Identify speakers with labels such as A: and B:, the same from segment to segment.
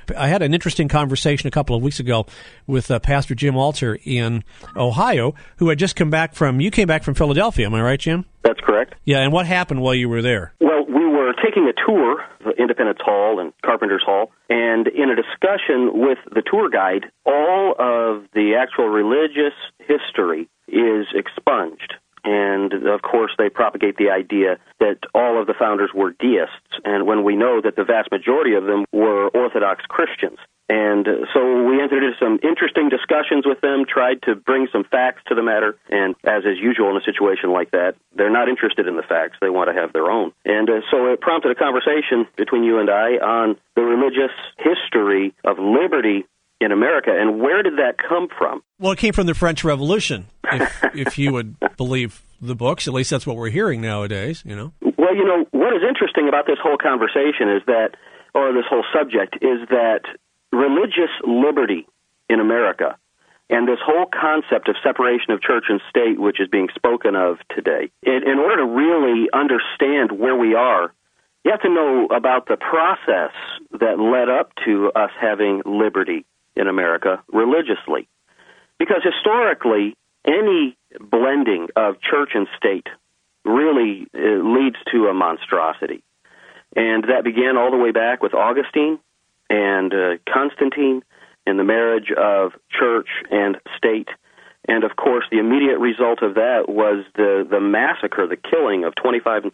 A: I had an interesting conversation a couple of weeks ago with Pastor Jim Alter in Ohio, who had just come back from Philadelphia. Am I right, Jim?
B: That's correct.
A: Yeah, and what happened while you were there?
B: Well, we were taking a tour of Independence Hall and Carpenter's Hall, and in a discussion with the tour guide, all of the actual religious history is expunged. And, of course, they propagate the idea that all of the founders were deists, and when we know that the vast majority of them were Orthodox Christians. And so we entered into some interesting discussions with them, tried to bring some facts to the matter, and as is usual in a situation like that, they're not interested in the facts. They want to have their own. And so it prompted a conversation between you and I on the religious history of liberty in America, and where did that come from?
A: Well, it came from the French Revolution, if you would believe the books. At least that's what we're hearing nowadays, you know.
B: Well, you know, what is interesting about this whole conversation is that, or this whole subject, is that religious liberty in America and this whole concept of separation of church and state, which is being spoken of today, in order to really understand where we are, you have to know about the process that led up to us having liberty in America religiously. Because historically, any blending of church and state really leads to a monstrosity. And that began all the way back with Augustine and Constantine and the marriage of church and state. And, of course, the immediate result of that was the massacre, the killing of 25 and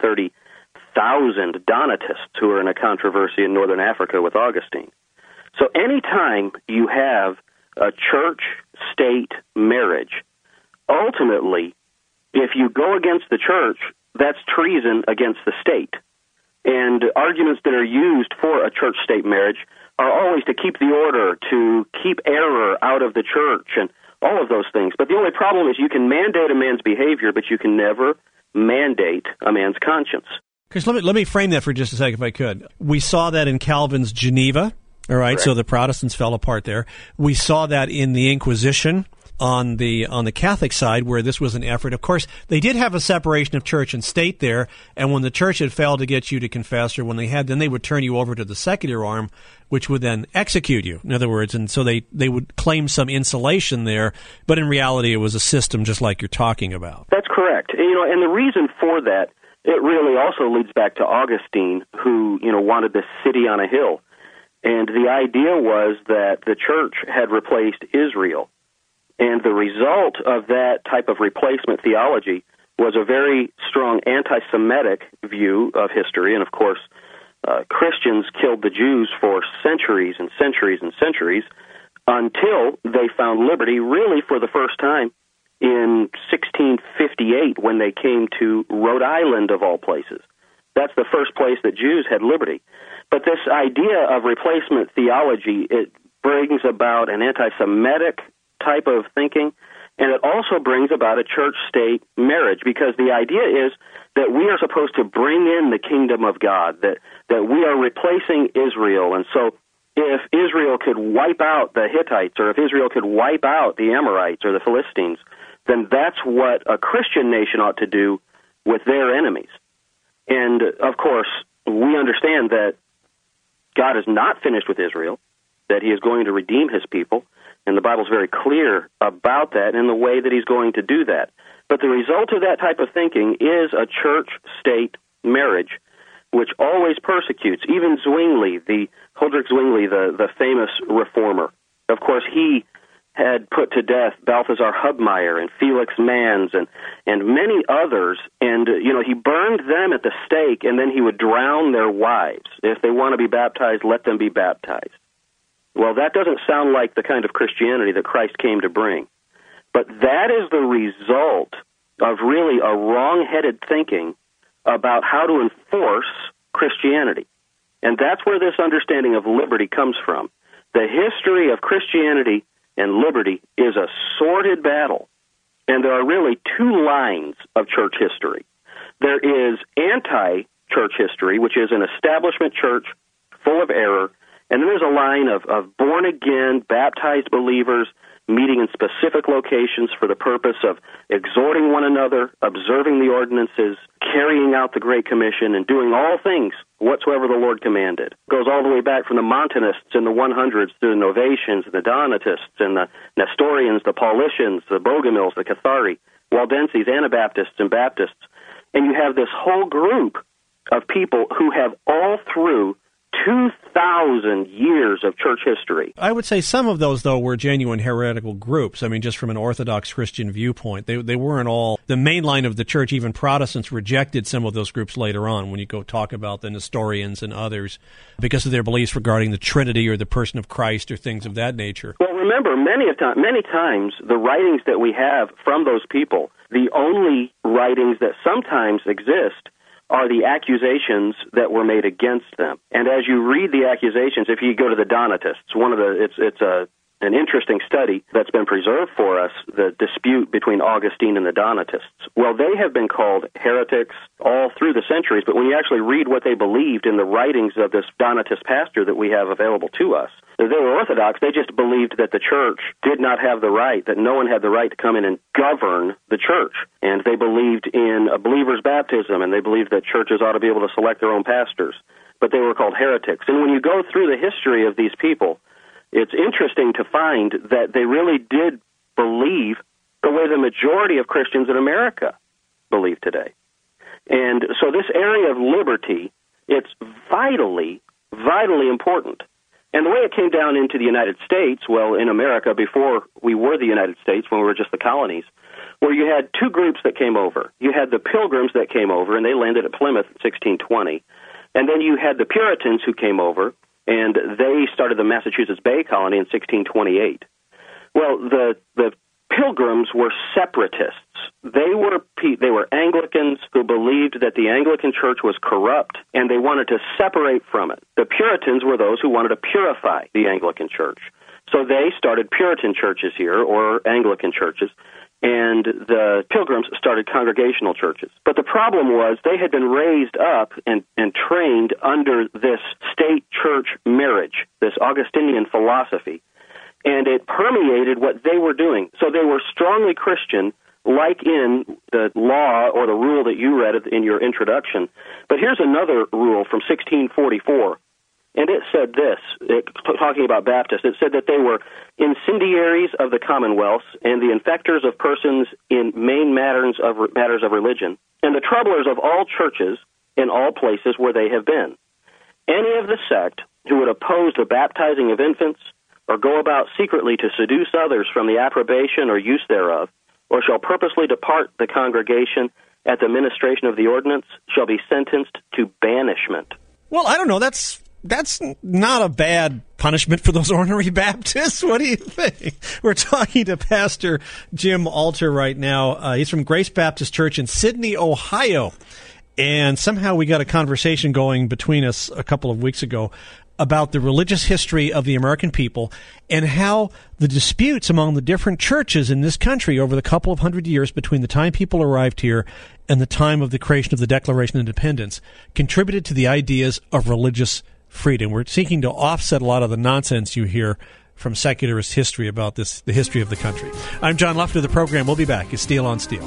B: 30,000 Donatists who were in a controversy in northern Africa with Augustine. So anytime you have a church-state marriage, ultimately, if you go against the church, that's treason against the state. And arguments that are used for a church-state marriage are always to keep the order, to keep error out of the church, and all of those things. But the only problem is you can mandate a man's behavior, but you can never mandate a man's conscience.
A: Because let me frame that for just a second, if I could. We saw that in Calvin's Geneva. All right, correct. So the Protestants fell apart there. We saw that in the Inquisition on the Catholic side, where this was an effort. Of course, they did have a separation of church and state there, and when the church had failed to get you to confess, or when they had, then they would turn you over to the secular arm, which would then execute you, in other words. And so they would claim some insulation there, but in reality it was a system just like you're talking about.
B: That's correct. And the reason for that, it really also leads back to Augustine, who, wanted this city on a hill. And the idea was that the church had replaced Israel. And the result of that type of replacement theology was a very strong anti-Semitic view of history. And, of course, Christians killed the Jews for centuries and centuries and centuries until they found liberty really for the first time in 1658 when they came to Rhode Island, of all places. That's the first place that Jews had liberty. But this idea of replacement theology, it brings about an anti-Semitic type of thinking, and it also brings about a church-state marriage, because the idea is that we are supposed to bring in the kingdom of God, that we are replacing Israel. And so if Israel could wipe out the Hittites, or if Israel could wipe out the Amorites or the Philistines, then that's what a Christian nation ought to do with their enemies. And, of course, we understand that God is not finished with Israel, that he is going to redeem his people, and the Bible's very clear about that and the way that he's going to do that. But the result of that type of thinking is a church-state marriage, which always persecutes. Even Zwingli, Huldrych Zwingli, the famous reformer, of course, he had put to death Balthasar Hubmaier and Felix Manz and many others, and he burned them at the stake, and then he would drown their wives. If they want to be baptized, let them be baptized. Well, that doesn't sound like the kind of Christianity that Christ came to bring. But that is the result of really a wrong-headed thinking about how to enforce Christianity. And that's where this understanding of liberty comes from. The history of Christianity and liberty is a sordid battle, and there are really two lines of church history. There is anti-church history, which is an establishment church full of error, And then there's a line of born-again, baptized believers meeting in specific locations for the purpose of exhorting one another, observing the ordinances, carrying out the Great Commission, and doing all things whatsoever the Lord commanded. It goes all the way back from the Montanists in the 100s to the Novatians, the Donatists, and the Nestorians, the Paulicians, the Bogomils, the Cathari, Waldenses, Anabaptists, and Baptists. And you have this whole group of people who have all through 2,000 years of church history.
A: I would say some of those, though, were genuine heretical groups. I mean, just from an Orthodox Christian viewpoint. They weren't all the main line of the church. Even Protestants rejected some of those groups later on when you go talk about the Nestorians and others because of their beliefs regarding the Trinity or the person of Christ or things of that nature.
B: Well, remember, many times the writings that we have from those people, the only writings that sometimes exist are the accusations that were made against them. And as you read the accusations, if you go to the Donatists, it's an interesting study that's been preserved for us, the dispute between Augustine and the Donatists. Well, they have been called heretics all through the centuries, but when you actually read what they believed in the writings of this Donatist pastor that we have available to us, they were Orthodox. They just believed that the church did not have the right, that no one had the right to come in and govern the church. And they believed in a believer's baptism, and they believed that churches ought to be able to select their own pastors. But they were called heretics. And when you go through the history of these people, it's interesting to find that they really did believe the way the majority of Christians in America believe today. And so this area of liberty, it's vitally, vitally important. And the way it came down into the United States, well, in America, before we were the United States, when we were just the colonies, where you had two groups that came over. You had the Pilgrims that came over, and they landed at Plymouth in 1620. And then you had the Puritans who came over, and they started the Massachusetts Bay Colony in 1628. Well, the Pilgrims were separatists. They were Anglicans who believed that the Anglican Church was corrupt, and they wanted to separate from it. The Puritans were those who wanted to purify the Anglican Church. So they started Puritan churches here, or Anglican churches, and the Pilgrims started congregational churches. But the problem was they had been raised up and trained under this state-church marriage, this Augustinian philosophy, and it permeated what they were doing. So they were strongly Christian, like in the law or the rule that you read in your introduction. But here's another rule from 1644. And it said this, talking about Baptists, it said that they were incendiaries of the commonwealths and the infectors of persons in main matters of religion, and the troublers of all churches in all places where they have been. Any of the sect who would oppose the baptizing of infants, or go about secretly to seduce others from the approbation or use thereof, or shall purposely depart the congregation at the ministration of the ordinance, shall be sentenced to banishment.
A: Well, I don't know. That's not a bad punishment for those ordinary Baptists. What do you think? We're talking to Pastor Jim Alter right now. He's from Grace Baptist Church in Sydney, Ohio. And somehow we got a conversation going between us a couple of weeks ago about the religious history of the American people and how the disputes among the different churches in this country over the couple of hundred years between the time people arrived here and the time of the creation of the Declaration of Independence contributed to the ideas of religious freedom. We're seeking to offset a lot of the nonsense you hear from secularist history about the history of the country. I'm John Lufter. The program will be back. It's Steel on Steel.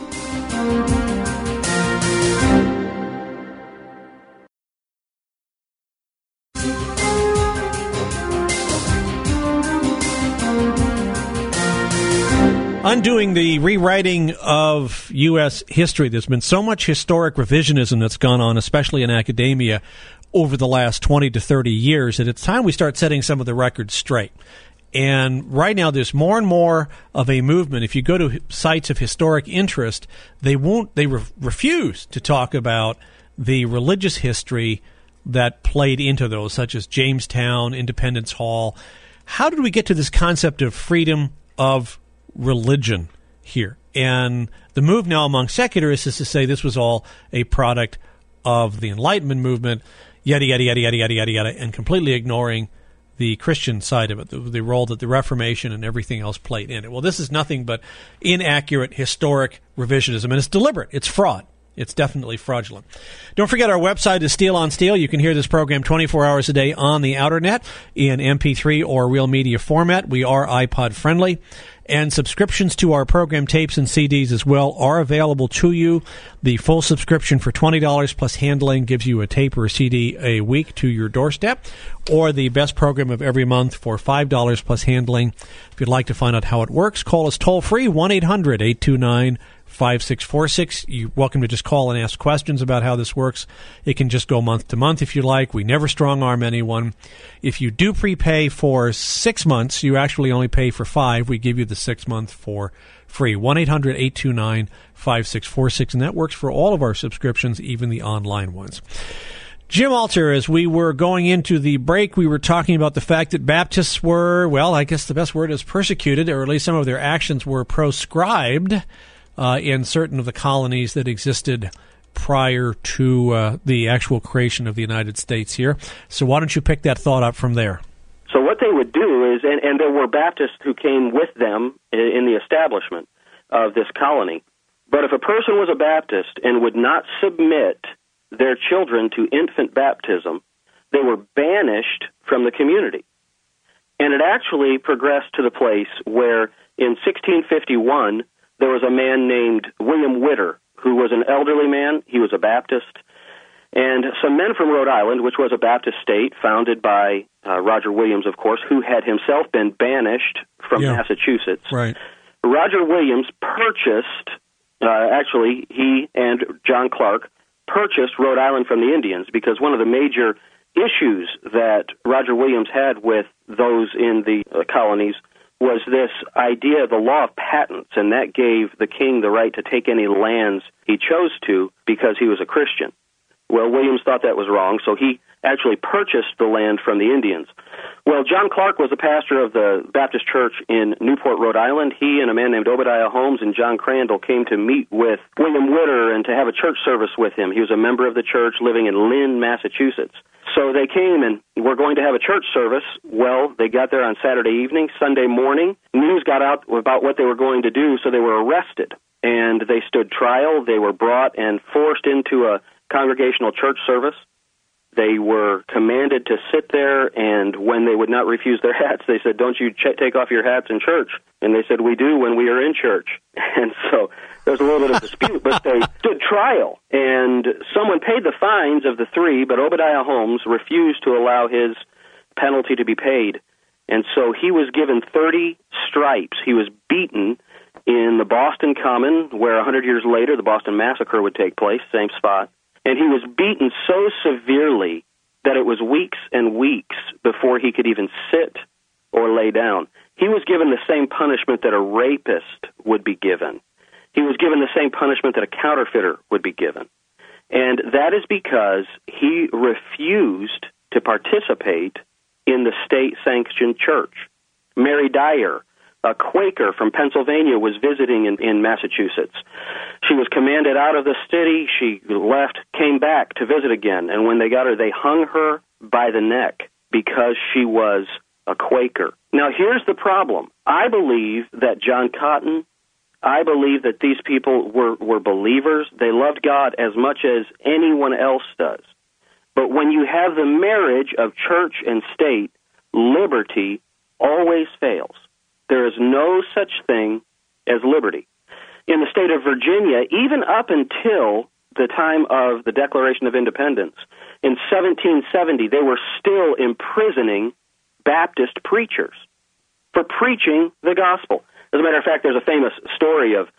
A: Undoing the rewriting of U.S. history. There's been so much historic revisionism that's gone on, especially in academia, over the last 20 to 30 years, that it's time we start setting some of the records straight. And right now, there's more and more of a movement. If you go to sites of historic interest, they refuse to talk about the religious history that played into those, such as Jamestown, Independence Hall. How did we get to this concept of freedom of religion here? And the move now among secularists is to say this was all a product of the Enlightenment movement, yada, yada, yada, yada, yada, yada, yada, and completely ignoring the Christian side of it, the role that the Reformation and everything else played in it. Well, this is nothing but inaccurate historic revisionism, and it's deliberate. It's fraud. It's definitely fraudulent. Don't forget our website is Steel on Steel. You can hear this program 24 hours a day on the Outernet in MP3 or real media format. We are iPod friendly. And subscriptions to our program tapes and CDs as well are available to you. The full subscription for $20 plus handling gives you a tape or a CD a week to your doorstep, or the best program of every month for $5 plus handling. If you'd like to find out how it works, call us toll-free, 1-800-829-5646. You're welcome to just call and ask questions about how this works. It can just go month to month if you like. We never strong-arm anyone. If you do prepay for 6 months, you actually only pay for 5. We give you the 6 month for free. 1-800-829-5646. And that works for all of our subscriptions, even the online ones. Jim Alter, as we were going into the break, we were talking about the fact that Baptists were, well, I guess the best word is persecuted, or at least some of their actions were proscribed in certain of the colonies that existed prior to the actual creation of the United States here. So why don't you pick that thought up from there?
B: So what they would do is, and there were Baptists who came with them in the establishment of this colony, but if a person was a Baptist and would not submit their children to infant baptism, they were banished from the community. And it actually progressed to the place where in 1651 there was a man named William Witter, who was an elderly man. He was a Baptist. And some men from Rhode Island, which was a Baptist state founded by Roger Williams, of course, who had himself been banished from Massachusetts.
A: Right.
B: Roger Williams purchased, actually, he and John Clark purchased Rhode Island from the Indians, because one of the major issues that Roger Williams had with those in the colonies was this idea of the law of patents, and that gave the king the right to take any lands he chose to because he was a Christian. Well, Williams thought that was wrong, so he actually purchased the land from the Indians. Well, John Clark was the pastor of the Baptist church in Newport, Rhode Island. He and a man named Obadiah Holmes and John Crandall came to meet with William Witter and to have a church service with him. He was a member of the church living in Lynn, Massachusetts. So they came and were going to have a church service. Well, they got there on Saturday evening. Sunday morning, news got out about what they were going to do, so they were arrested. And they stood trial. They were brought and forced into a congregational church service. They were commanded to sit there, and when they would not refuse their hats, they said, "Don't you take off your hats in church?" And they said, "We do when we are in church." And so there was a little bit of dispute, but they stood trial, and someone paid the fines of the three, but Obadiah Holmes refused to allow his penalty to be paid. And so he was given 30 stripes. He was beaten in the Boston Common, where 100 years later the Boston Massacre would take place, same spot. And he was beaten so severely that it was weeks and weeks before he could even sit or lay down. He was given the same punishment that a rapist would be given. He was given the same punishment that a counterfeiter would be given. And that is because he refused to participate in the state-sanctioned church. Mary Dyer, a Quaker from Pennsylvania, was visiting in Massachusetts. She was commanded out of the city. She left, came back to visit again. And when they got her, they hung her by the neck because she was a Quaker. Now, here's the problem. I believe that John Cotton, I believe that these people were believers. They loved God as much as anyone else does. But when you have the marriage of church and state, liberty always fails. There is no such thing as liberty. In the state of Virginia, even up until the time of the Declaration of Independence, in 1770, they were still imprisoning Baptist preachers for preaching the gospel. As a matter of fact, there's a famous story of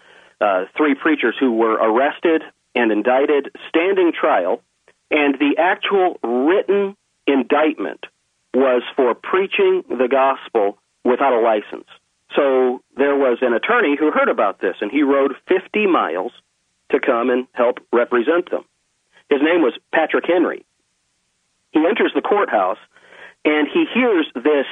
B: 3 preachers who were arrested and indicted, standing trial, and the actual written indictment was for preaching the gospel without a license. So there was an attorney who heard about this, and he rode 50 miles to come and help represent them. His name was Patrick Henry. He enters the courthouse, and he hears this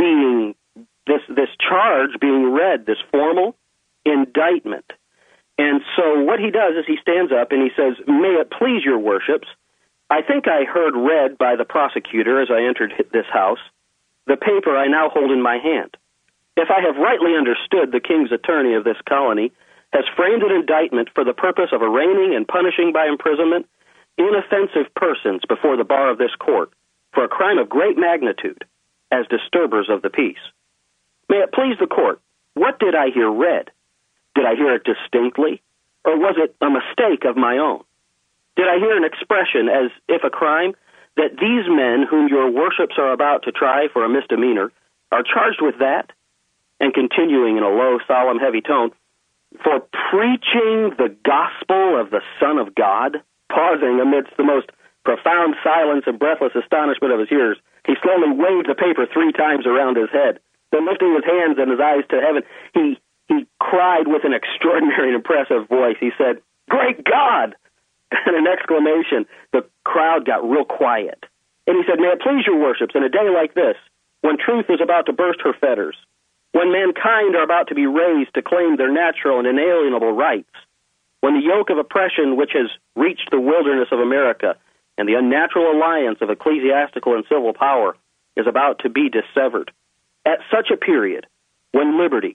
B: charge being read, this formal indictment. And so what he does is he stands up and he says, "May it please your worships, I think I heard read by the prosecutor as I entered this house the paper I now hold in my hand. If I have rightly understood the king's attorney of this colony, has framed an indictment for the purpose of arraigning and punishing by imprisonment inoffensive persons before the bar of this court for a crime of great magnitude as disturbers of the peace. May it please the court, what did I hear read? Did I hear it distinctly, or was it a mistake of my own? Did I hear an expression as if a crime that these men whom your worships are about to try for a misdemeanor are charged with that? And continuing in a low, solemn, heavy tone, for preaching the gospel of the Son of God? Pausing amidst the most profound silence and breathless astonishment of his hearers, he slowly waved the paper 3 times around his head. Then lifting his hands and his eyes to heaven, he cried with an extraordinary and impressive voice. He said, "Great God!" And an exclamation, the crowd got real quiet. And he said, "May it please your worships, in a day like this, when truth is about to burst her fetters, when mankind are about to be raised to claim their natural and inalienable rights, when the yoke of oppression which has reached the wilderness of America and the unnatural alliance of ecclesiastical and civil power is about to be dissevered, at such a period, when liberty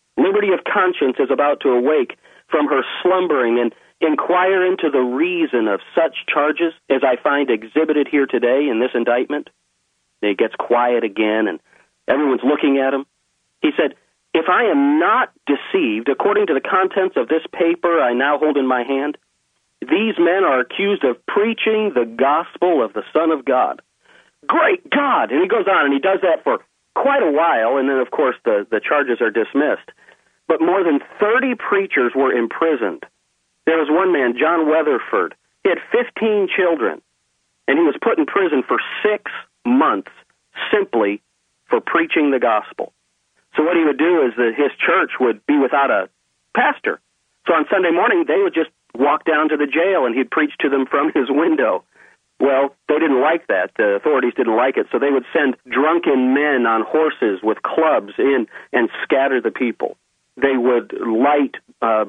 B: of conscience is about to awake from her slumbering and inquire into the reason of such charges as I find exhibited here today in this indictment," and it gets quiet again, and everyone's looking at him. He said, "If I am not deceived, according to the contents of this paper I now hold in my hand, these men are accused of preaching the gospel of the Son of God." Great God! And he goes on, and he does that for quite a while, and then, of course, the charges are dismissed. But more than 30 preachers were imprisoned. There was one man, John Weatherford. He had 15 children, and he was put in prison for 6 months simply for preaching the gospel. So what he would do is that his church would be without a pastor. So on Sunday morning, they would just walk down to the jail, and he'd preach to them from his window. Well, they didn't like that. The authorities didn't like it, so they would send drunken men on horses with clubs in and scatter the people. They would light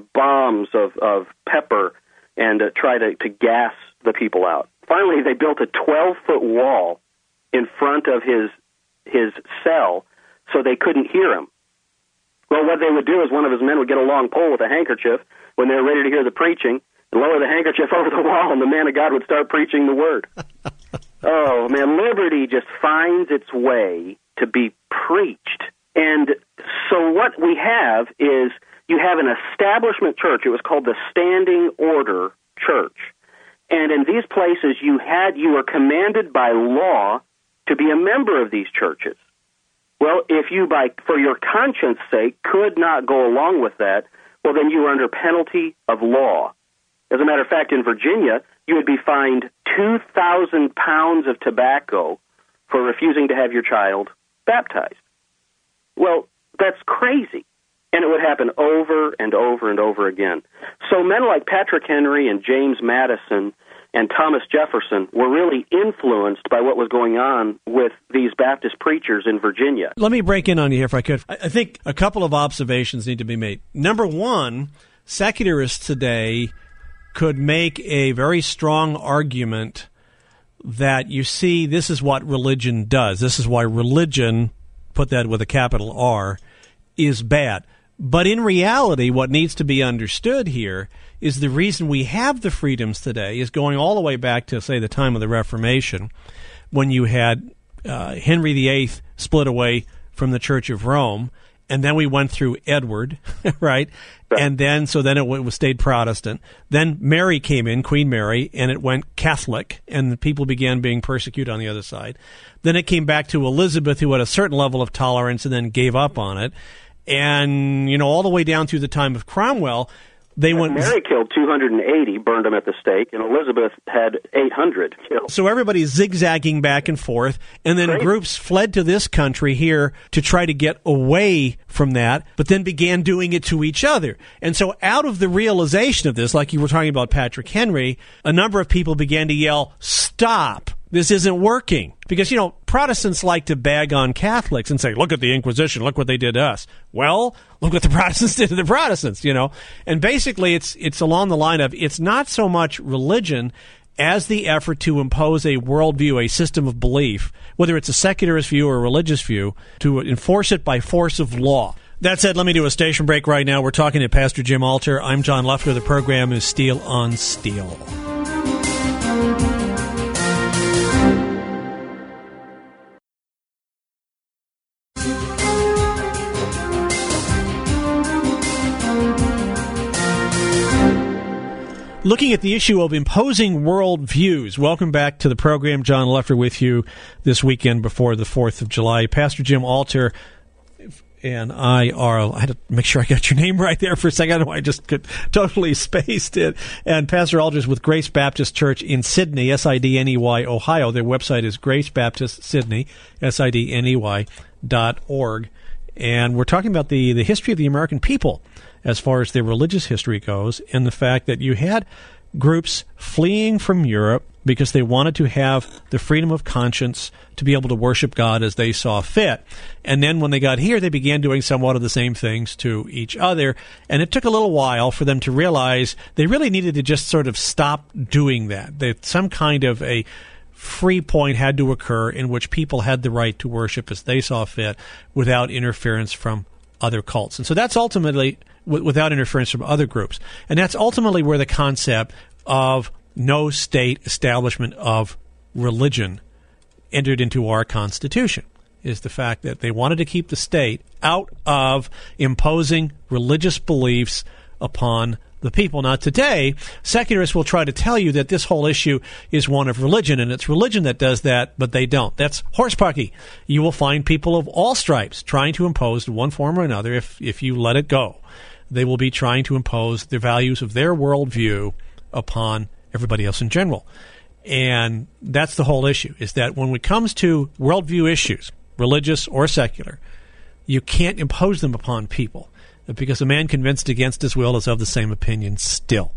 B: bombs of pepper and try to gas the people out. Finally, they built a 12-foot wall in front of his cell so they couldn't hear him. Well, what they would do is one of his men would get a long pole with a handkerchief when they were ready to hear the preaching, and lower the handkerchief over the wall, and the man of God would start preaching the word. Oh, man, liberty just finds its way to be preached. And so what we have is you have an establishment church. It was called the Standing Order Church. And in these places, you were commanded by law to be a member of these churches. Well, if you, for your conscience sake, could not go along with that, well, then you were under penalty of law. As a matter of fact, in Virginia, you would be fined 2,000 pounds of tobacco for refusing to have your child baptized. Well, that's crazy. And it would happen over and over and over again. So men like Patrick Henry and James Madison and Thomas Jefferson were really influenced by what was going on with these Baptist preachers in Virginia.
A: Let me break in on you here if I could. I think a couple of observations need to be made. Number one, secularists today could make a very strong argument that, you see, this is what religion does. This is why religion, put that with a capital R, is bad. But in reality, what needs to be understood here is the reason we have the freedoms today is going all the way back to, say, the time of the Reformation, when you had Henry VIII split away from the Church of Rome, and then we went through Edward, right? And then it stayed Protestant. Then Mary came in, Queen Mary, and it went Catholic, and the people began being persecuted on the other side. Then it came back to Elizabeth, who had a certain level of tolerance and then gave up on it. And, all the way down through the time of Cromwell, Mary killed 280, burned them at the stake, and Elizabeth had 800 killed. So everybody's zigzagging back and forth, and then groups fled to this country here to try to get away from that, but then began doing it to each other. And so out of the realization of this, like you were talking about Patrick Henry, a number of people began to yell, "Stop! This isn't working." Because, Protestants like to bag on Catholics and say, "Look at the Inquisition, look what they did to us." Well, look what the Protestants did to the Protestants, And basically, it's along the line of, it's not so much religion as the effort to impose a worldview, a system of belief, whether it's a secularist view or a religious view, to enforce it by force of law. That said, let me do a station break right now. We're talking to Pastor Jim Alter. I'm John Lefter. The program is Steel on Steel. Looking at the issue of imposing worldviews. Welcome back to the program. John Lefter with you this weekend before the 4th of July. Pastor Jim Alter and I had to make sure I got your name right there for a second. I just totally spaced it. And Pastor Alter is with Grace Baptist Church in Sydney, Sidney, Ohio. Their website is Grace Baptist Sydney, SIDNEY.org. And we're talking about the history of the American people as far as their religious history goes, and the fact that you had groups fleeing from Europe because they wanted to have the freedom of conscience to be able to worship God as they saw fit. And then when they got here, they began doing somewhat of the same things to each other. And it took a little while for them to realize they really needed to just sort of stop doing that. That some kind of a free point had to occur in which people had the right to worship as they saw fit without interference from other cults. And so that's ultimately without interference from other groups. And that's ultimately where the concept of no state establishment of religion entered into our Constitution, is the fact that they wanted to keep the state out of imposing religious beliefs upon the people. Now, today, secularists will try to tell you that this whole issue is one of religion, and it's religion that does that, but they don't. That's horsepucky. You will find people of all stripes trying to impose, in one form or another, if you let it go, they will be trying to impose the values of their worldview upon everybody else in general. And that's the whole issue, is that when it comes to worldview issues, religious or secular, you can't impose them upon people, because a man convinced against his will is of the same opinion still.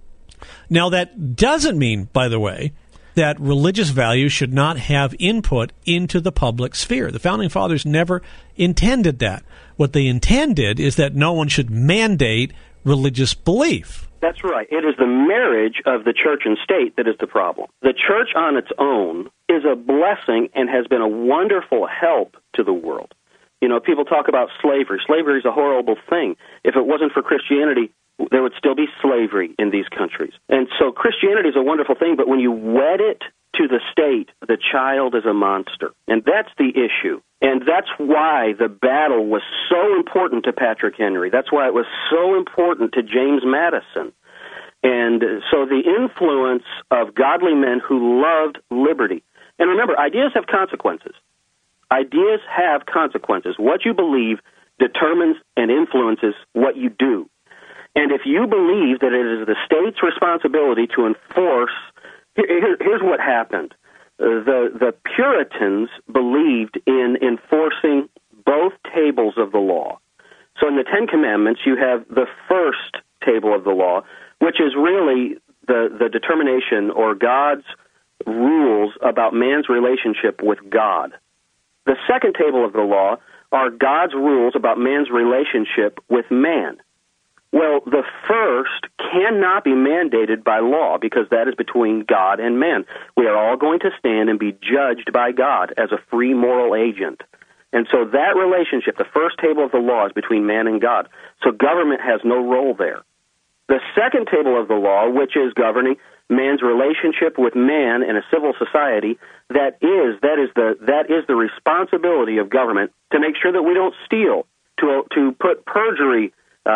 A: Now, that doesn't mean, by the way, that religious values should not have input into the public sphere. The Founding Fathers never intended that. What they intended is that no one should mandate religious belief.
B: That's right. It is the marriage of the church and state that is the problem. The church on its own is a blessing and has been a wonderful help to the world. You know, people talk about slavery. Slavery is a horrible thing. If it wasn't for Christianity, there would still be slavery in these countries. And so Christianity is a wonderful thing, but when you wed it to the state, the child is a monster. And that's the issue. And that's why the battle was so important to Patrick Henry. That's why it was so important to James Madison. And so the influence of godly men who loved liberty. And remember, ideas have consequences. Ideas have consequences. What you believe determines and influences what you do. And if you believe that it is the state's responsibility to enforce, here's what happened. The Puritans believed in enforcing both tables of the law. So in the Ten Commandments, you have the first table of the law, which is really the determination or God's rules about man's relationship with God. The second table of the law are God's rules about man's relationship with man. Well, the first cannot be mandated by law because that is between God and man. We are all going to stand and be judged by God as a free moral agent. And so that relationship, the first table of the law, is between man and God. So government has no role there. The second table of the law, which is governing man's relationship with man in a civil society, that is the responsibility of government to make sure that we don't steal, to put perjury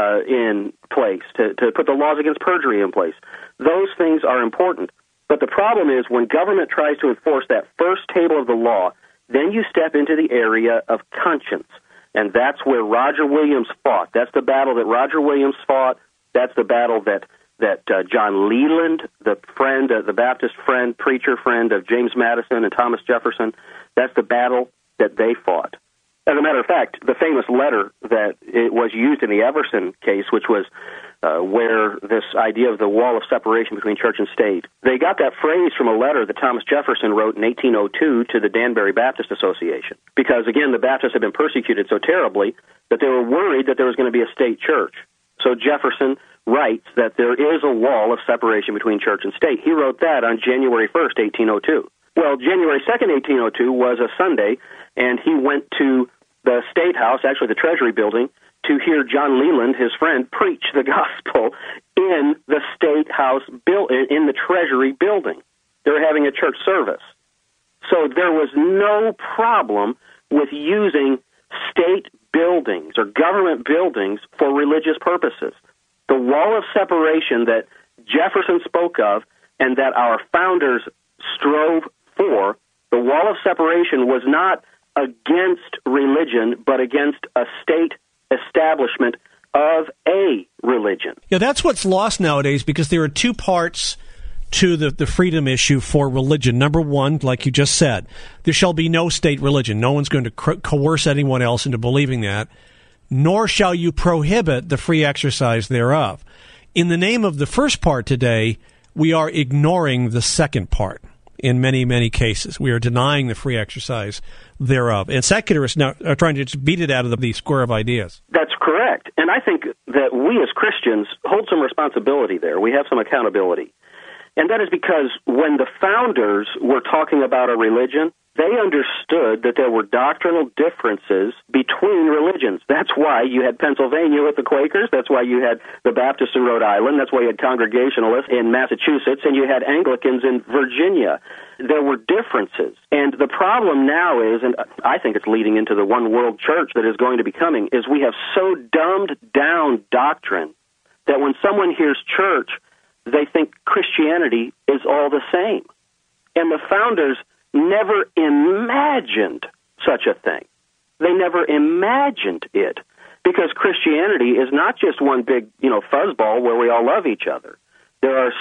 B: in place, to put the laws against perjury in place. Those things are important. But the problem is when government tries to enforce that first table of the law, then you step into the area of conscience. And that's where Roger Williams fought. That's the battle that Roger Williams fought. That's the battle that John Leland, the Baptist friend, preacher friend of James Madison and Thomas Jefferson, that's the battle that they fought. As a matter of fact, the famous letter that it was used in the Everson case, which was where this idea of the wall of separation between church and state, they got that phrase from a letter that Thomas Jefferson wrote in 1802 to the Danbury Baptist Association. Because, again, the Baptists had been persecuted so terribly that they were worried that there was going to be a state church. So Jefferson writes that there is a wall of separation between church and state. He wrote that on January 1st, 1802. Well, January 2nd, 1802 was a Sunday, and he went to the State House, actually the Treasury building, to hear John Leland, his friend, preach the gospel in the State House, in the Treasury building. They were having a church service. So there was no problem with using state buildings or government buildings for religious purposes. The wall of separation that Jefferson spoke of and that our founders strove for, the wall of separation was not against religion, but against a state establishment of a religion.
A: Yeah, that's what's lost nowadays, because there are two parts to the freedom issue for religion. Number one, like you just said, there shall be no state religion. No one's going to coerce anyone else into believing that, nor shall you prohibit the free exercise thereof. In the name of the first part today, we are ignoring the second part in many, many cases. We are denying the free exercise thereof. And secularists now are trying to just beat it out of the square of ideas.
B: That's correct. And I think that we as Christians hold some responsibility there. We have some accountability. And that is because when the founders were talking about a religion, they understood that there were doctrinal differences between religions. That's why you had Pennsylvania with the Quakers. That's why you had the Baptists in Rhode Island. That's why you had Congregationalists in Massachusetts, and you had Anglicans in Virginia. There were differences. And the problem now is, and I think it's leading into the one world church that is going to be coming, is we have so dumbed down doctrine that when someone hears church, they think Christianity is all the same. And the founders never imagined such a thing. They never imagined it, because Christianity is not just one big, fuzzball where we all love each other. There are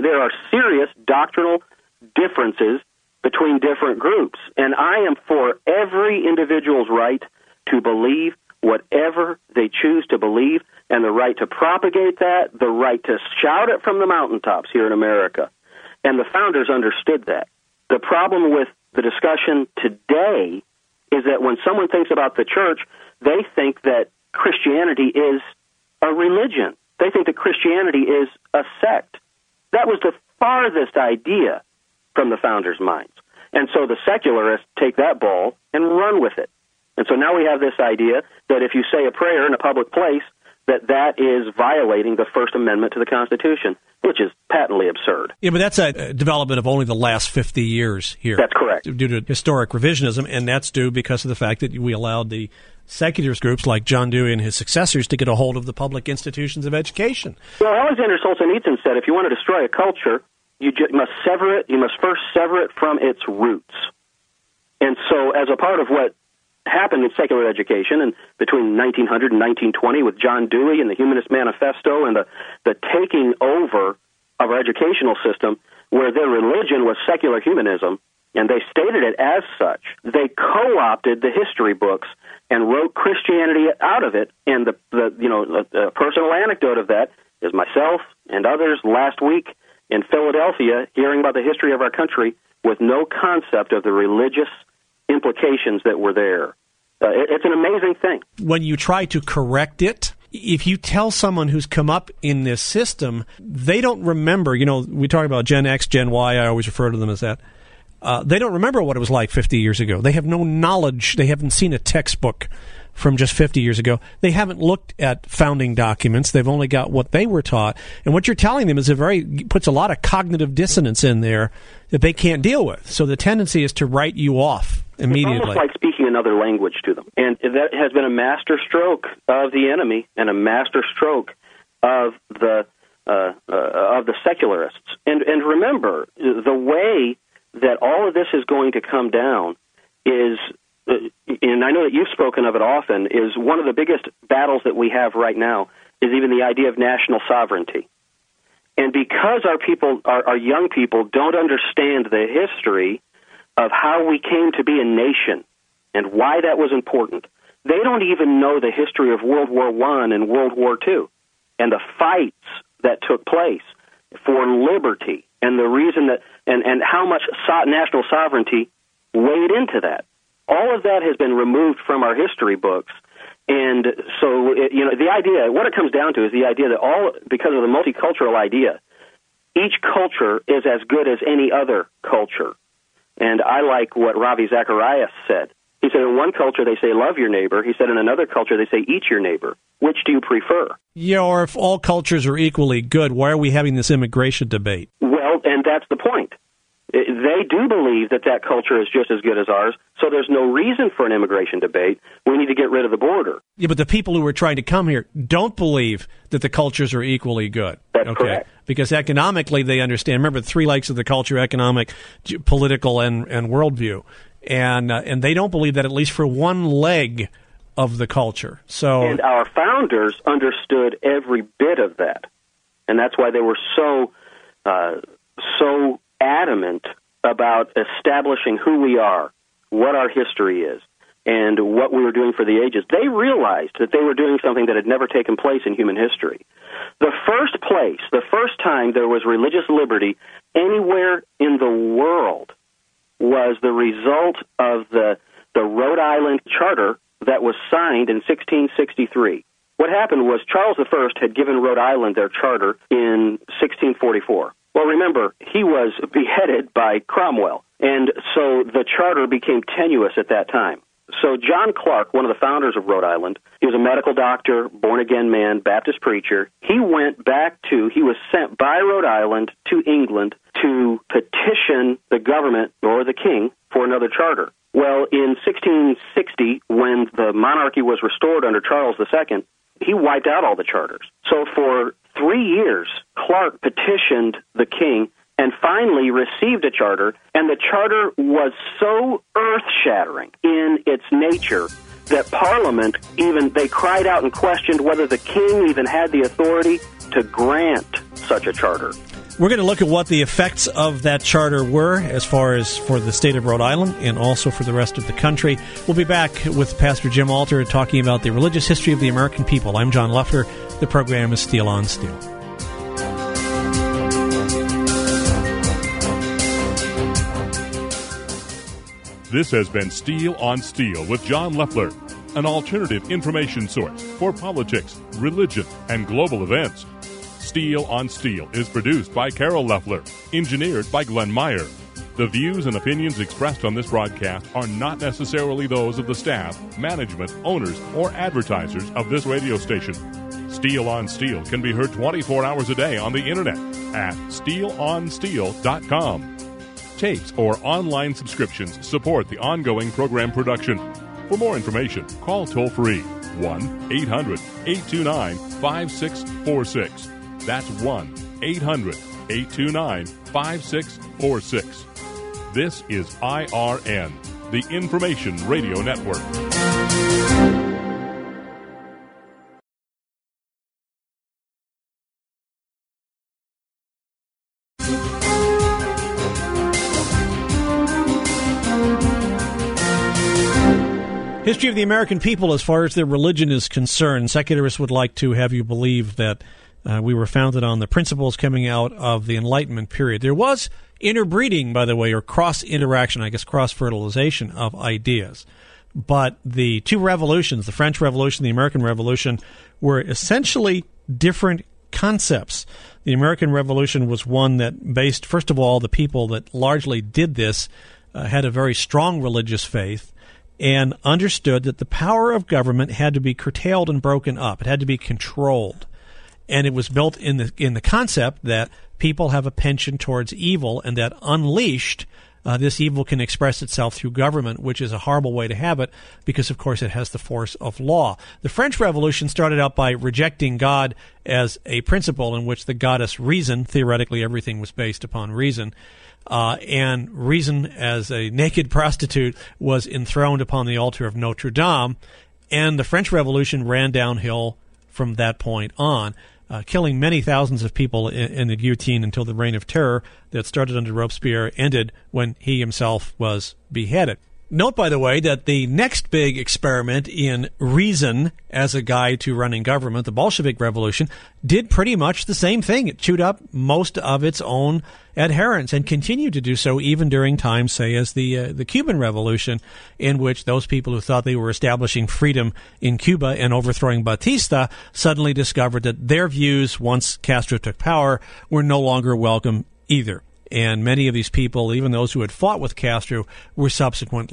B: serious doctrinal differences between different groups, and I am for every individual's right to believe whatever they choose to believe, and the right to propagate that, the right to shout it from the mountaintops here in America. And the founders understood that. The problem with the discussion today is that when someone thinks about the church, they think that Christianity is a religion. They think that Christianity is a sect. That was the farthest idea from the founders' minds. And so the secularists take that ball and run with it. And so now we have this idea that if you say a prayer in a public place, that is violating the First Amendment to the Constitution, which is patently absurd.
A: Yeah, but that's a development of only the last 50 years here.
B: That's correct.
A: Due to historic revisionism, and that's due because of the fact that we allowed the secularist groups like John Dewey and his successors to get a hold of the public institutions of education.
B: Well, Alexander Solzhenitsyn said if you want to destroy a culture, you must sever it. You must first sever it from its roots. And so as a part of what happened in secular education and between 1900 and 1920 with John Dewey and the Humanist Manifesto and the taking over of our educational system, where their religion was secular humanism, and they stated it as such, they co-opted the history books and wrote Christianity out of it. And the personal anecdote of that is myself and others last week in Philadelphia hearing about the history of our country with no concept of the religious implications that were there. It's an amazing thing.
A: When you try to correct it, if you tell someone who's come up in this system, they don't remember, we talk about Gen X, Gen Y, I always refer to them as that. They don't remember what it was like 50 years ago. They have no knowledge. They haven't seen a textbook from just 50 years ago. They haven't looked at founding documents. They've only got what they were taught. And what you're telling them is puts a lot of cognitive dissonance in there that they can't deal with. So the tendency is to write you off immediately.
B: It's almost like speaking another language to them. And that has been a master stroke of the enemy and a master stroke of the secularists. And remember, the way that all of this is going to come down is, and I know that you've spoken of it often, is one of the biggest battles that we have right now is even the idea of national sovereignty. And because our young people don't understand the history of how we came to be a nation and why that was important, they don't even know the history of World War I and World War II and the fights that took place for liberty and the reason that and how much national sovereignty weighed into that. All of that has been removed from our history books. And so, the idea, what it comes down to is the idea that because of the multicultural idea, each culture is as good as any other culture. And I like what Ravi Zacharias said, He said, in one culture they say love your neighbor. He said, in another culture they say eat your neighbor. Which do you prefer?
A: Yeah, or if all cultures are equally good, why are we having this immigration debate?
B: Well, and that's the point. They do believe that that culture is just as good as ours, so there's no reason for an immigration debate. We need to get rid of the border.
A: Yeah, but the people who are trying to come here don't believe that the cultures are equally good.
B: That's correct.
A: Because economically they understand. Remember, the three legs of the culture: economic, political, and worldview. And they don't believe that, at least for one leg of the culture.
B: And our founders understood every bit of that. And that's why they were so adamant about establishing who we are, what our history is, and what we were doing for the ages. They realized that they were doing something that had never taken place in human history. The first time there was religious liberty anywhere in the world was the result of the Rhode Island Charter that was signed in 1663. What happened was Charles I had given Rhode Island their charter in 1644. Well, remember, he was beheaded by Cromwell, and so the charter became tenuous at that time. So John Clark, one of the founders of Rhode Island, he was a medical doctor, born-again man, Baptist preacher. He was sent by Rhode Island to England to petition the government or the king for another charter. Well, in 1660, when the monarchy was restored under Charles II, he wiped out all the charters. So for 3 years, Clark petitioned the king and finally received a charter, and the charter was so earth-shattering in its nature that Parliament they cried out and questioned whether the king even had the authority to grant such a charter.
A: We're going to look at what the effects of that charter were as far as for the state of Rhode Island and also for the rest of the country. We'll be back with Pastor Jim Alter talking about the religious history of the American people. I'm John Leffler. The program is Steel on Steel.
C: This has been Steel on Steel with John Leffler, an alternative information source for politics, religion, and global events. Steel on Steel is produced by Carol Leffler, engineered by Glenn Meyer. The views and opinions expressed on this broadcast are not necessarily those of the staff, management, owners, or advertisers of this radio station. Steel on Steel can be heard 24 hours a day on the Internet at steelonsteel.com. Tapes or online subscriptions support the ongoing program production. For more information, call toll-free 1-800-829-5646. That's 1-800-829-5646. This is IRN, the Information Radio Network.
A: History of the American people as far as their religion is concerned. Secularists would like to have you believe that we were founded on the principles coming out of the Enlightenment period. There was interbreeding, by the way, or cross-interaction, I guess cross-fertilization of ideas. But the two revolutions, the French Revolution, the American Revolution, were essentially different concepts. The American Revolution was one that based, first of all, the people that largely did this had a very strong religious faith and understood that the power of government had to be curtailed and broken up. It had to be controlled. And it was built in the concept that people have a penchant towards evil, and that unleashed, this evil can express itself through government, which is a horrible way to have it because, of course, it has the force of law. The French Revolution started out by rejecting God as a principle in which the goddess reason, theoretically everything was based upon reason, and reason as a naked prostitute was enthroned upon the altar of Notre Dame, and the French Revolution ran downhill from that point on, killing many thousands of people in the guillotine until the Reign of Terror that started under Robespierre ended when he himself was beheaded. Note, by the way, that the next big experiment in reason as a guide to running government, the Bolshevik Revolution, did pretty much the same thing. It chewed up most of its own adherents and continued to do so even during times, say, as the Cuban Revolution, in which those people who thought they were establishing freedom in Cuba and overthrowing Batista suddenly discovered that their views, once Castro took power, were no longer welcome either. And many of these people, even those who had fought with Castro, were subsequently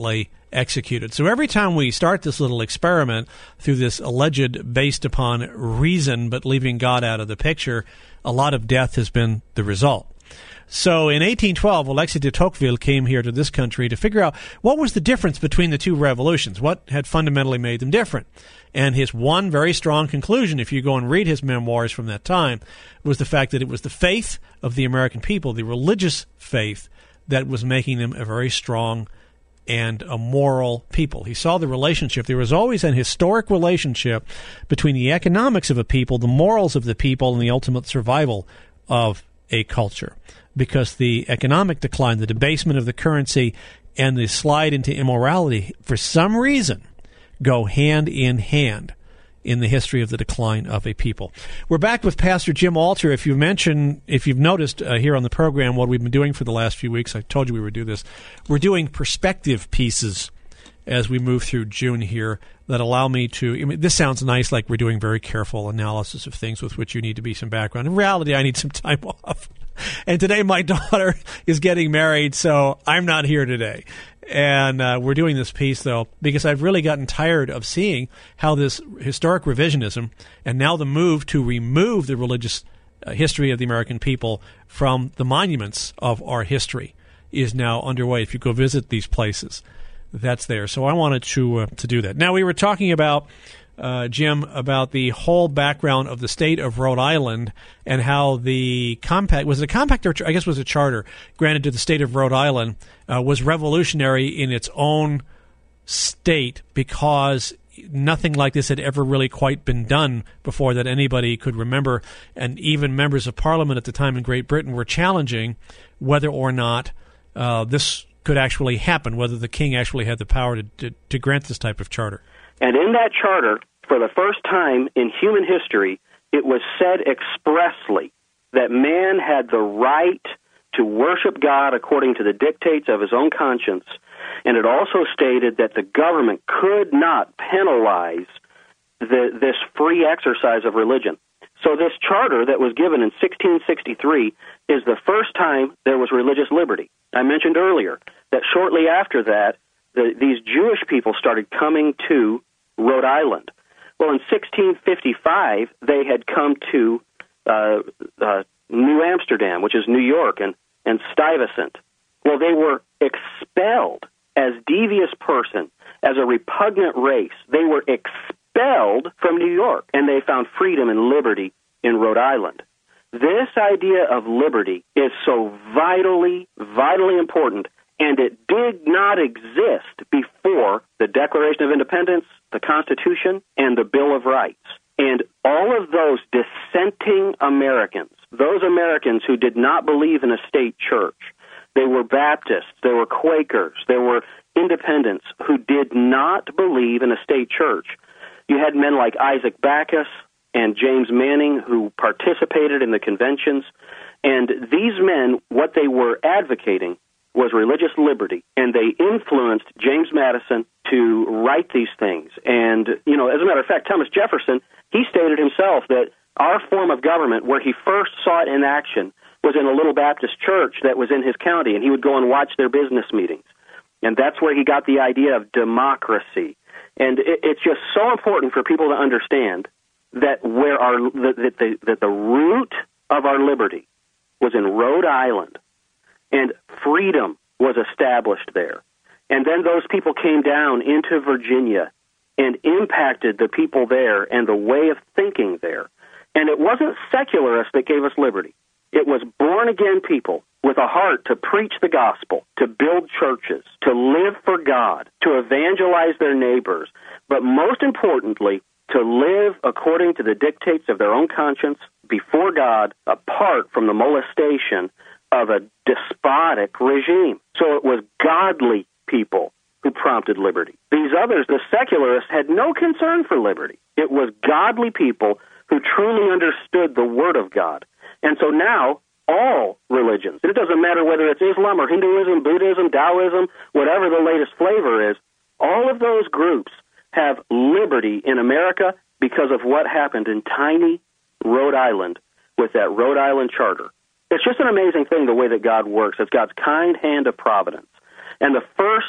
A: executed. So every time we start this little experiment through this alleged based upon reason but leaving God out of the picture, a lot of death has been the result. So in 1812, Alexis de Tocqueville came here to this country to figure out what was the difference between the two revolutions, what had fundamentally made them different. And his one very strong conclusion, if you go and read his memoirs from that time, was the fact that it was the faith of the American people, the religious faith, that was making them a very strong and a moral people. He saw the relationship. There was always an historic relationship between the economics of a people, the morals of the people, and the ultimate survival of a culture. Because the economic decline, the debasement of the currency, and the slide into immorality, for some reason, go hand in hand in the history of the decline of a people. We're back with Pastor Jim Alter. If you've noticed here on the program what we've been doing for the last few weeks, I told you we would do this. We're doing perspective pieces as we move through June here that allow me to, this sounds nice, like we're doing very careful analysis of things with which you need to be some background. In reality, I need some time off. And today my daughter is getting married, so I'm not here today. And we're doing this piece, though, because I've really gotten tired of seeing how this historic revisionism and now the move to remove the religious history of the American people from the monuments of our history is now underway. If you go visit these places, that's there. So I wanted to do that. Now, we were talking about, Jim, about the whole background of the state of Rhode Island and how the compact, was it a compact or I guess it was a charter granted to the state of Rhode Island, was revolutionary in its own state because nothing like this had ever really quite been done before that anybody could remember, and even members of Parliament at the time in Great Britain were challenging whether or not this could actually happen, whether the king actually had the power to grant this type of charter.
B: And in that charter, for the first time in human history, it was said expressly that man had the right to worship God according to the dictates of his own conscience, and it also stated that the government could not penalize this free exercise of religion. So this charter that was given in 1663 is the first time there was religious liberty. I mentioned earlier that shortly after that, these Jewish people started coming to Rhode Island. Well, in 1655, they had come to New Amsterdam, which is New York, and Stuyvesant. Well, they were expelled as devious person, as a repugnant race. They were expelled from New York, and they found freedom and liberty in Rhode Island. This idea of liberty is so vitally, vitally important, and it did not exist before the Declaration of Independence, the Constitution, and the Bill of Rights. And all of those dissenting Americans, those Americans who did not believe in a state church, they were Baptists, they were Quakers, they were independents who did not believe in a state church. You had men like Isaac Backus and James Manning who participated in the conventions, and these men, what they were advocating was religious liberty, and they influenced James Madison to write these things. And, as a matter of fact, Thomas Jefferson, he stated himself that our form of government, where he first saw it in action, was in a little Baptist church that was in his county, and he would go and watch their business meetings. And that's where he got the idea of democracy. And it's just so important for people to understand that that the root of our liberty was in Rhode Island, and freedom was established there. And then those people came down into Virginia and impacted the people there and the way of thinking there. And it wasn't secularists that gave us liberty. It was born-again people with a heart to preach the gospel, to build churches, to live for God, to evangelize their neighbors, but most importantly, to live according to the dictates of their own conscience before God, apart from the molestation of a despotic regime. So it was godly people who prompted liberty. These others, the secularists, had no concern for liberty. It was godly people who truly understood the Word of God. And so now, all religions, it doesn't matter whether it's Islam or Hinduism, Buddhism, Taoism, whatever the latest flavor is, all of those groups have liberty in America because of what happened in tiny Rhode Island with that Rhode Island Charter. It's just an amazing thing, the way that God works. It's God's kind hand of providence. And the first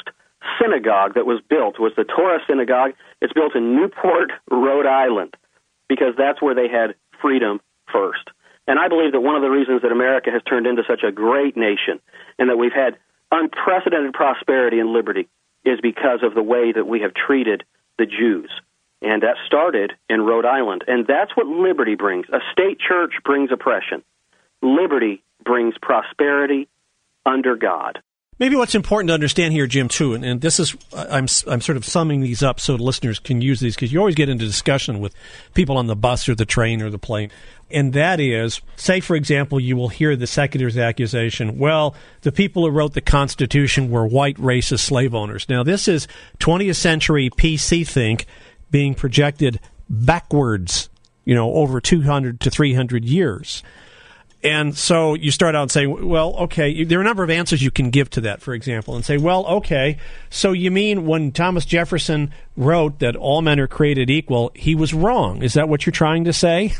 B: synagogue that was built was the Torah Synagogue. It's built in Newport, Rhode Island, because that's where they had freedom first. And I believe that one of the reasons that America has turned into such a great nation and that we've had unprecedented prosperity and liberty is because of the way that we have treated the Jews. And that started in Rhode Island. And that's what liberty brings. A state church brings oppression. Liberty brings prosperity under God.
A: Maybe what's important to understand here, Jim, too, and this is, I'm sort of summing these up so the listeners can use these, because you always get into discussion with people on the bus or the train or the plane, and that is, say, for example, you will hear the secular's accusation, well, the people who wrote the Constitution were white racist slave owners. Now, this is 20th century PC think being projected backwards, over 200 to 300 years. And so you start out and say, well, okay, there are a number of answers you can give to that, for example, and say, well, okay, so you mean when Thomas Jefferson wrote that all men are created equal, he was wrong. Is that what you're trying to say?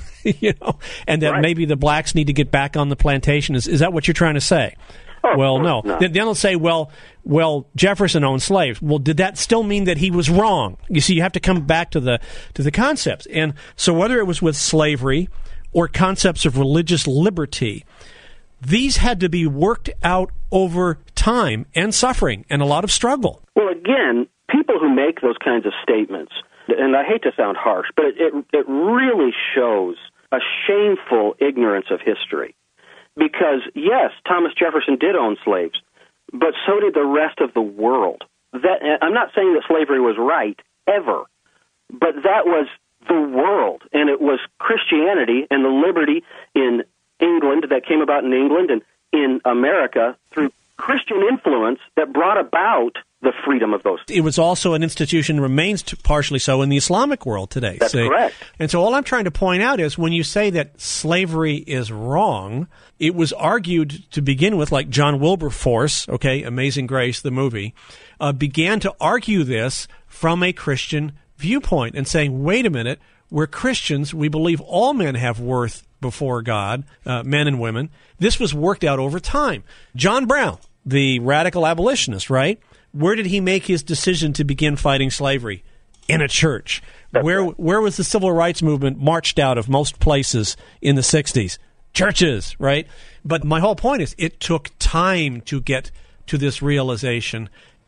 A: And that maybe the blacks need to get back on the plantation. Is that what you're trying to say?
B: Oh,
A: well, no. Then they'll say, well, Jefferson owned slaves. Well, did that still mean that he was wrong? You see, you have to come back to the concepts. And so whether it was with slavery or concepts of religious liberty, these had to be worked out over time and suffering and a lot of struggle.
B: Well, again, people who make those kinds of statements, and I hate to sound harsh, but it really shows a shameful ignorance of history. Because, yes, Thomas Jefferson did own slaves, but so did the rest of the world. I'm not saying that slavery was right, ever, but that was the world, and it was Christianity and the liberty in England that came about in England and in America through Christian influence that brought about the freedom of those.
A: It was also an institution, remains partially so, in the Islamic world today.
B: That's correct.
A: And so all I'm trying to point out is when you say that slavery is wrong, it was argued to begin with, like John Wilberforce, Amazing Grace, the movie, began to argue this from a Christian viewpoint and saying, wait a minute, we're Christians, we believe all men have worth before God, men and women. This was worked out over time. John Brown, the radical abolitionist, right? Where did he make his decision to begin fighting slavery? In a church. Where was the civil rights movement marched out of most places in the 60s? Churches, right? But my whole point is it took time to get to this realization,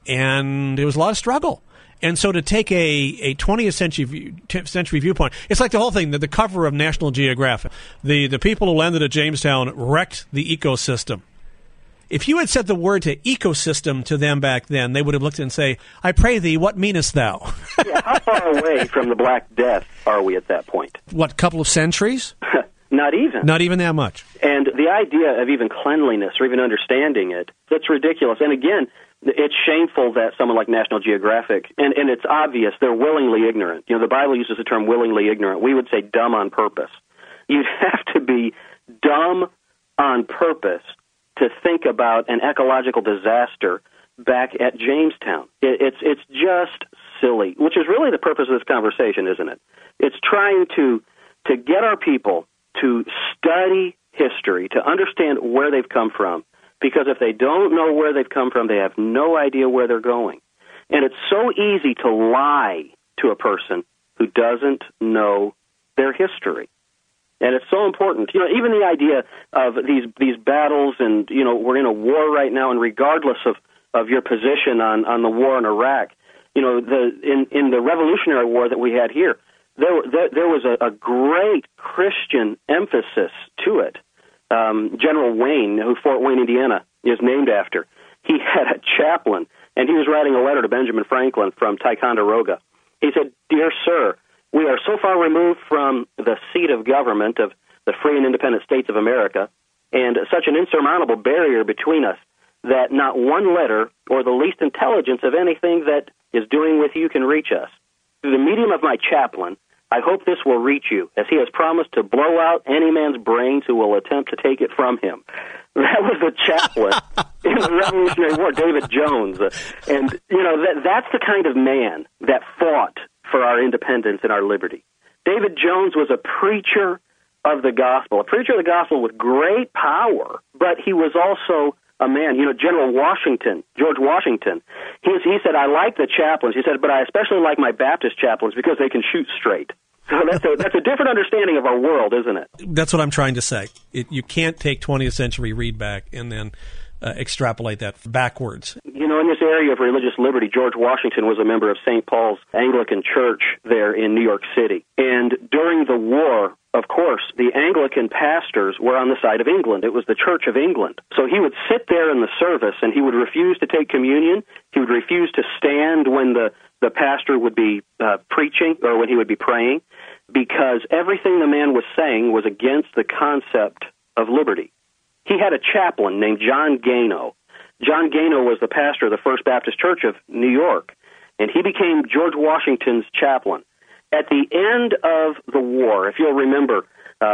A: and there was a lot of struggle. And so to take a 20th century viewpoint, it's like the whole thing, the cover of National Geographic. The people who landed at Jamestown wrecked the ecosystem. If you had said the word to ecosystem to them back then, they would have looked and say, I pray thee, what meanest thou?
B: Yeah, how far away from the Black Death are we at that point?
A: What, couple of centuries?
B: Not even.
A: Not even that much.
B: And the idea of even cleanliness or even understanding it, that's ridiculous. And again, it's shameful that someone like National Geographic, and it's obvious, they're willingly ignorant. The Bible uses the term willingly ignorant. We would say dumb on purpose. You'd have to be dumb on purpose to think about an ecological disaster back at Jamestown. It's just silly, which is really the purpose of this conversation, isn't it? It's trying to get our people to study history, to understand where they've come from, because if they don't know where they've come from, they have no idea where they're going. And it's so easy to lie to a person who doesn't know their history. And it's so important. Even the idea of these battles, and, we're in a war right now, and regardless of your position on the war in Iraq, in the Revolutionary War that we had here, there was a great Christian emphasis to it. General Wayne, who Fort Wayne, Indiana, is named after, he had a chaplain, and he was writing a letter to Benjamin Franklin from Ticonderoga. He said, Dear Sir, we are so far removed from the seat of government of the free and independent states of America, and such an insurmountable barrier between us, that not one letter or the least intelligence of anything that is doing with you can reach us. Through the medium of my chaplain, I hope this will reach you, as he has promised to blow out any man's brains who will attempt to take it from him. That was the chaplain in the Revolutionary War, David Jones. And, that's the kind of man that fought for our independence and our liberty. David Jones was a preacher of the gospel with great power, but he was also a man, General Washington, George Washington. He said, I like the chaplains. He said, but I especially like my Baptist chaplains because they can shoot straight. So that's a different understanding of our world, isn't it?
A: That's what I'm trying to say. You can't take 20th century read back and then extrapolate that backwards.
B: In this area of religious liberty, George Washington was a member of St. Paul's Anglican Church there in New York City. And during the war, of course, the Anglican pastors were on the side of England. It was the Church of England. So he would sit there in the service, and he would refuse to take communion. He would refuse to stand when the pastor would be preaching or when he would be praying, because everything the man was saying was against the concept of liberty. He had a chaplain named John Gano. John Gano was the pastor of the First Baptist Church of New York, and he became George Washington's chaplain. At the end of the war, if you'll remember,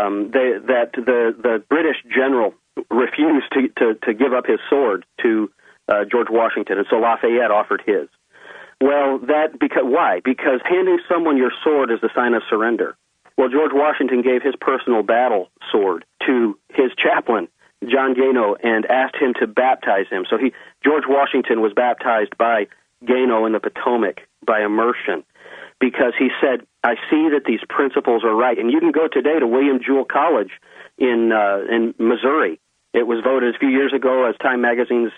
B: that the British general refused to give up his sword to George Washington, and so Lafayette offered his. Well, why? Because handing someone your sword is a sign of surrender. Well, George Washington gave his personal battle sword to his chaplain, John Gano, and asked him to baptize him. So George Washington was baptized by Gano in the Potomac by immersion, because he said, I see that these principles are right. And you can go today to William Jewell College in Missouri. It was voted a few years ago as Time Magazine's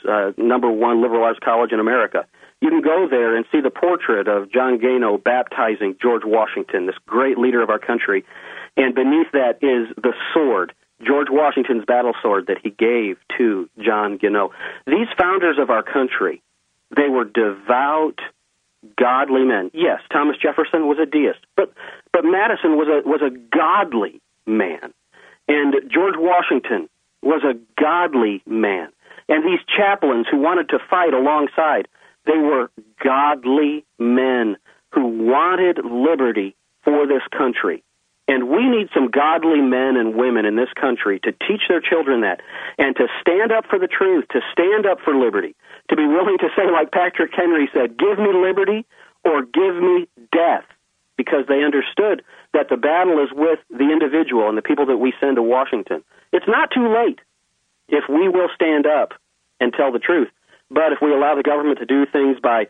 B: #1 liberal arts college in America. You can go there and see the portrait of John Gano baptizing George Washington, this great leader of our country. And beneath that is the sword, George Washington's battle sword that he gave to John Gano. These founders of our country, they were devout, godly men. Yes, Thomas Jefferson was a deist, but Madison was a godly man, and George Washington was a godly man. And these chaplains who wanted to fight alongside, they were godly men who wanted liberty for this country. And we need some godly men and women in this country to teach their children that, and to stand up for the truth, to stand up for liberty, to be willing to say, like Patrick Henry said, give me liberty or give me death, because they understood that the battle is with the individual and the people that we send to Washington. It's not too late if we will stand up and tell the truth. But if we allow the government to do things by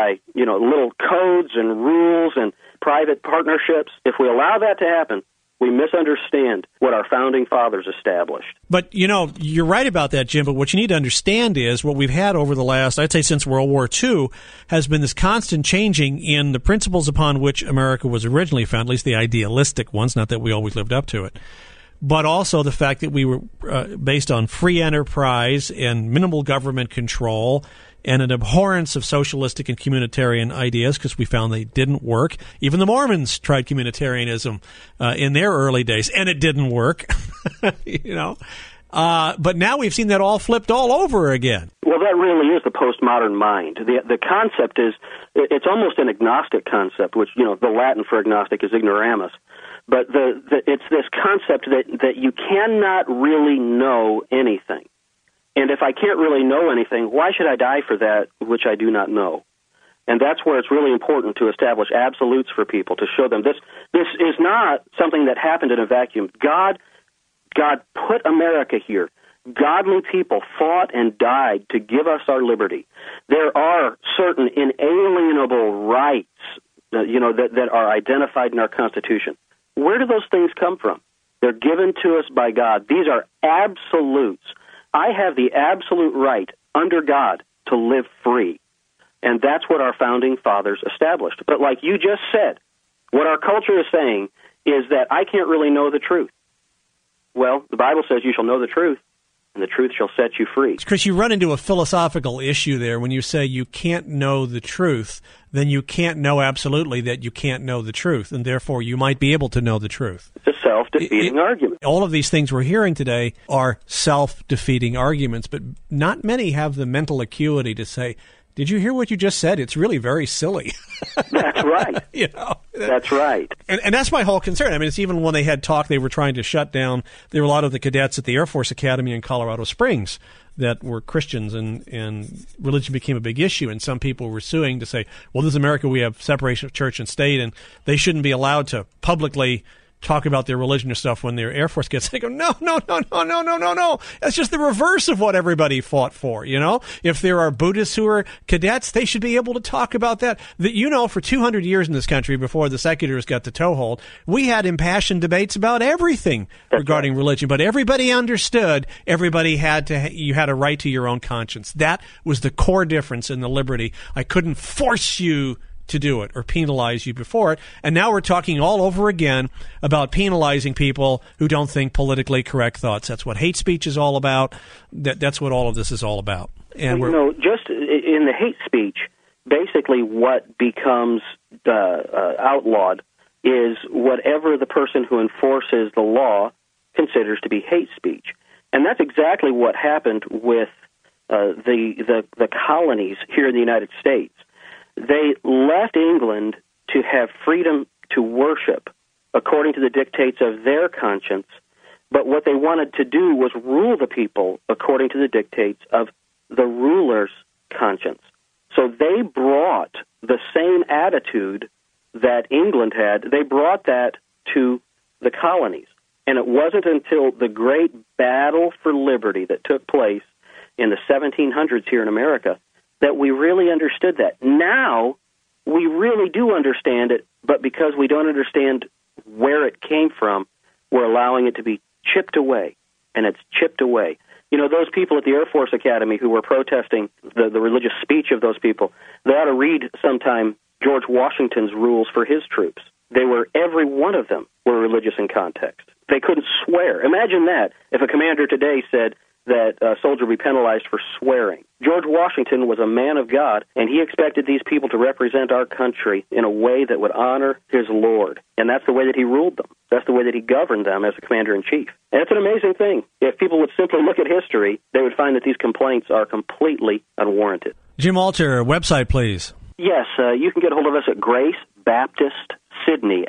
B: little codes and rules and private partnerships, if we allow that to happen, we misunderstand what our founding fathers established.
A: But, you're right about that, Jim, but what you need to understand is what we've had over the last, I'd say since World War II, has been this constant changing in the principles upon which America was originally founded, at least the idealistic ones, not that we always lived up to it, but also the fact that we were based on free enterprise and minimal government control and an abhorrence of socialistic and communitarian ideas, because we found they didn't work. Even the Mormons tried communitarianism in their early days, and it didn't work. But now we've seen that all flipped all over again.
B: Well, that really is the postmodern mind. The concept is, it's almost an agnostic concept, which, the Latin for agnostic is ignoramus. But it's this concept that you cannot really know anything. And if I can't really know anything, why should I die for that which I do not know? And that's where it's really important to establish absolutes for people, to show them this is not something that happened in a vacuum. God put America here. Godly people fought and died to give us our liberty. There are certain inalienable rights that are identified in our Constitution. Where do those things come from? They're given to us by God. These are absolutes. I have the absolute right under God to live free. And that's what our founding fathers established. But like you just said, what our culture is saying is that I can't really know the truth. Well, the Bible says you shall know the truth, and the truth shall set you free.
A: Chris, you run into a philosophical issue there when you say you can't know the truth, then you can't know absolutely that you can't know the truth, and therefore you might be able to know the truth.
B: It's a self-defeating argument.
A: All of these things we're hearing today are self-defeating arguments, but not many have the mental acuity to say, did you hear what you just said? It's really very silly.
B: That's right. That's right.
A: And that's my whole concern. I mean, it's even when they had talk, they were trying to shut down. There were a lot of the cadets at the Air Force Academy in Colorado Springs that were Christians, and religion became a big issue. And some people were suing to say, well, this is America. We have separation of church and state, and they shouldn't be allowed to publicly talk about their religion or stuff when their Air Force gets, they go, no. That's just the reverse of what everybody fought for, you know? If there are Buddhists who are cadets, they should be able to talk about that. You know, for 200 years in this country, before the secularists got the toehold, we had impassioned debates about everything regarding religion, but everybody understood you had a right to your own conscience. That was the core difference in the liberty. I couldn't force you to do it or penalize you before it. And now we're talking all over again about penalizing people who don't think politically correct thoughts. That's what hate speech is all about. That's what all of this is all about. And
B: just in the hate speech, basically what becomes outlawed is whatever the person who enforces the law considers to be hate speech. And that's exactly what happened with the colonies here in the United States. They left England to have freedom to worship according to the dictates of their conscience, but what they wanted to do was rule the people according to the dictates of the ruler's conscience. So they brought the same attitude that England had, they brought that to the colonies. And it wasn't until the great battle for liberty that took place in the 1700s here in America that we really understood that. Now, we really do understand it, but because we don't understand where it came from, we're allowing it to be chipped away, and it's chipped away. You know, those people at the Air Force Academy who were protesting the religious speech of those people, they ought to read sometime George Washington's rules for his troops. Every one of them were religious in context. They couldn't swear. Imagine that, if a commander today said that a soldier be penalized for swearing. George Washington was a man of God, and he expected these people to represent our country in a way that would honor his Lord. And that's the way that he ruled them. That's the way that he governed them as a commander-in-chief. And it's an amazing thing. If people would simply look at history, they would find that these complaints are completely unwarranted.
A: Jim Alter, website, please.
B: Yes, you can get a hold of us at Grace Baptist Sydney,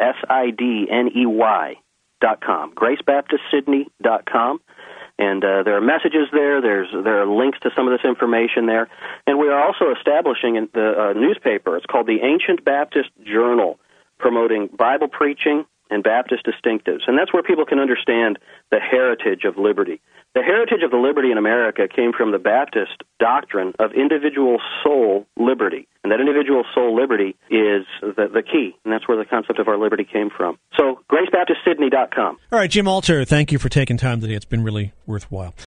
B: SIDNEY.com, GraceBaptistSydney.com. And there are messages there. There are links to some of this information there. And we are also establishing the newspaper. It's called the Ancient Baptist Journal, promoting Bible preaching and Baptist distinctives. And that's where people can understand the heritage of liberty. The heritage of the liberty in America came from the Baptist doctrine of individual soul liberty. And that individual soul liberty is the key, and that's where the concept of our liberty came from. So, GraceBaptistSydney.com.
A: All right, Jim Alter, thank you for taking time today. It's been really worthwhile.